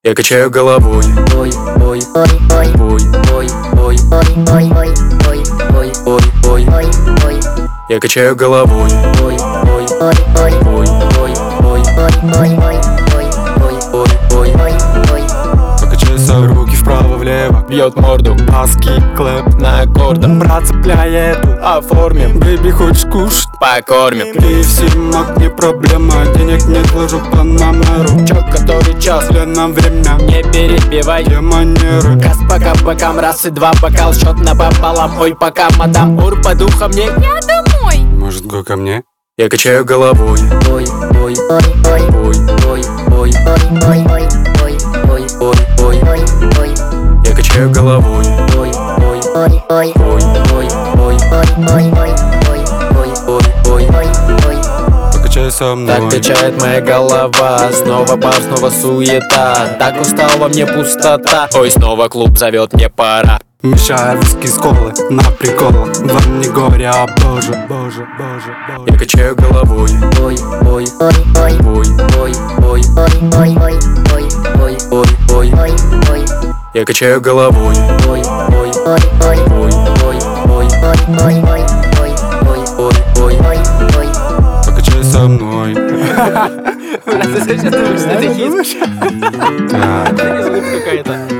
Я качаю головой. Ой, ой, ой, ой, Ой, ой, ой, ой, ой, ой, ой, ой, ой, ой. ой, ой, Я качаю головой. ой, ой, ой, ой, Ой, ой, ой, ой, ой, ой, ой, ой, ой. ой. Покачайся, руки вправо-влево, бьет морду Аски, клэп на аккордах. Брат, цепляет, оформим. Бэйби, хочешь кушать? Покормим. KFC, маг, не проблема. Денег нет, ложу по номеру. Чё, который час, для нам время. Не перебивай, Где манеры? газ по бокам, раз и два, бокал, счет напополам. Ой, пока, мадам, ур по духам мне. Я домой. Может, го ко мне? Я качаю головой. Ой, ой, ой, ой, Ой, ой, ой, ой, ой, ой, ой, ой, ой, ой. ой. Я качаю головой. Ой, ой, ой, ой, Ой, ой, ой, ой, ой, ой, ой, ой. ой, ой. Покачайся со мной. Так качает моя голова, снова бар, снова суета. Так устал во мне пустота. Ой, снова клуб зовет, мне пора. Мешаю виски с колы, на прикол. Вам не говоря, боже, боже, боже, боже. Я качаю головой. Ой, ой, ой, ой, Ой, ой, ой, ой, ой, ой, ой, ой, ой. ой, ой. Я качаю головой. Ой, ой, ой, ой, Ой, ой, ой, ой, ой, ой, ой, ой. ой. Покачайся со мной. Брат, ты сейчас думаешь, что это хит? Это не звук какая-то.